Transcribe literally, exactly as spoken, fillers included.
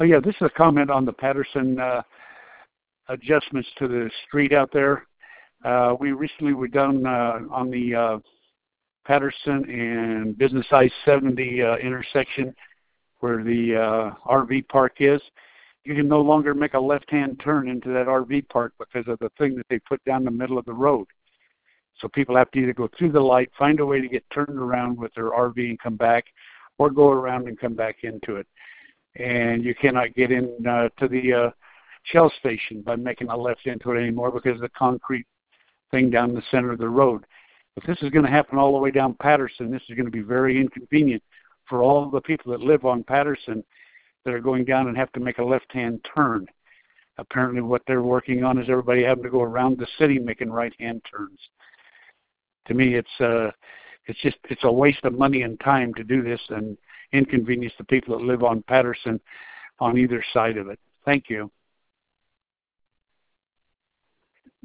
Oh, yeah, this is a comment on the Patterson uh, adjustments to the street out there. Uh, we recently were done uh, on the uh, Patterson and Business I seventy uh, intersection where the uh, R V park is. You can no longer make a left-hand turn into that R V park because of the thing that they put down the middle of the road. So people have to either go through the light, find a way to get turned around with their R V and come back, or go around and come back into it. And you cannot get in uh, to the uh, Shell station by making a left into it anymore because of the concrete thing down the center of the road. If this is going to happen all the way down Patterson, this is going to be very inconvenient for all the people that live on Patterson that are going down and have to make a left-hand turn. Apparently what they're working on is everybody having to go around the city making right-hand turns. To me, it's uh, it's just it's a waste of money and time to do this and inconvenience the people that live on Patterson on either side of it. Thank you.